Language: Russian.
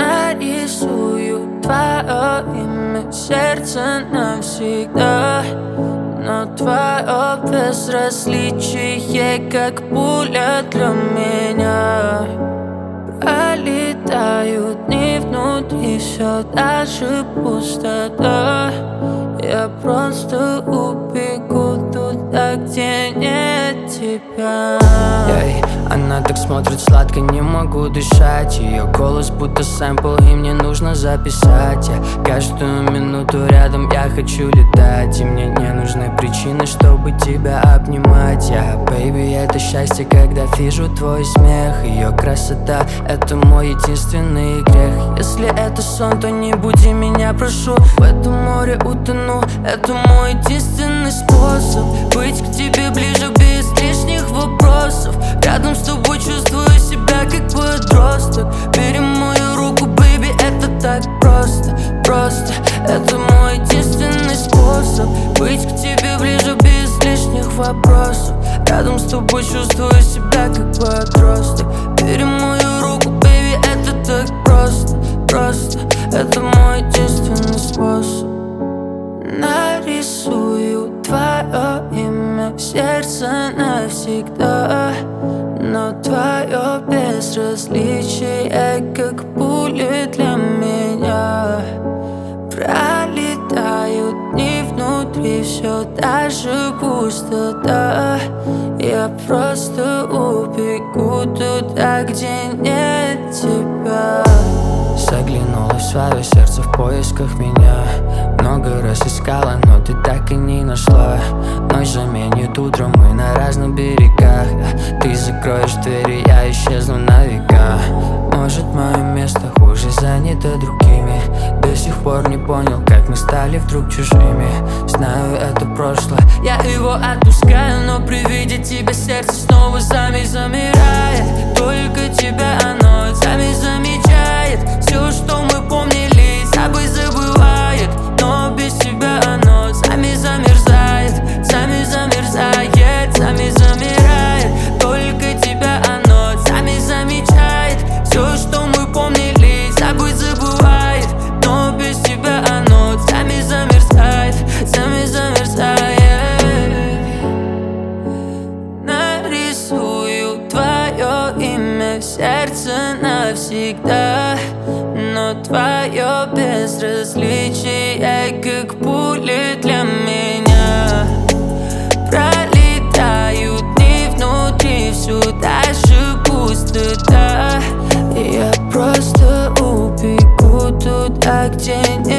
Нарисую твое имя, сердце навсегда. Но твое безразличие, как пуля для меня. Пролетают дни внутри, все даже пустота. Я просто убегу туда, где нет тебя. Она так смотрит сладко, не могу дышать. Ее голос будто сэмпл, и мне нужно записать. Каждую минуту рядом я хочу летать, и мне не нужны причины, чтобы тебя обнимать. Baby, это счастье, когда вижу твой смех. Ее красота — это мой единственный грех. Если это сон, то не буди меня, прошу. В этом море утону, это мой единственный способ быть к тебе ближе без лишних вопросов. Рядом с тобой чувствую себя как подросток. Бери мою руку, baby, это так просто, просто. Это мой единственный способ быть к тебе ближе без лишних вопросов. Рядом с тобой чувствую себя как подросток. Бери мою руку, baby, это так просто, просто. Это мой единственный способ. Нарисую твое имя, сердце навсегда. Но твое безразличие, как пули для меня. Пролетают дни внутри, все даже пустота. Я просто убегу туда, где нет тебя. Заглянула в свое сердце в поисках меня. Много раз искала, но ты так и не нашла. Ночь заменит утро, мы на разных берегах. Ты закроешь двери, я исчезну на века. Может, мое место хуже занято другими. До сих пор не понял, как мы стали вдруг чужими. Знаю, это прошлое, я его отпускаю, но при виде тебя сердце снова замирает. Только тебя оно сами замечает. Все, что мы помнили, забывает. Но без тебя оно сами замерзает, сами замерзает, сами замирает. Только тебя оно сами замечает. Все, что мы помнили, забывает. Но без тебя оно сами замерзает, сами замерзает. Нарисую твое имя в сердце навсегда. Но твое безразличие, как пули для меня. Пролетают дни внутри, всю даже пустота. Я просто убегу туда, где нет